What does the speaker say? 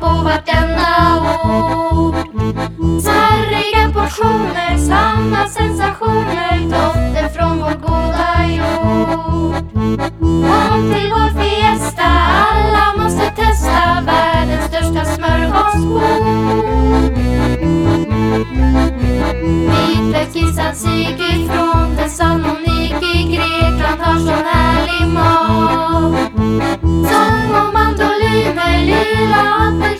på vartenda ord. Sarriga portioner, sanna sensationer, dofter från vår goda jord. Kom till vår fiesta, alla måste testa världens största smörgåsbord. Vitlökis tzatziki från Thessaloniki, Grekland har sån härlig mat. Sång och mandoliner, lila apelsiner.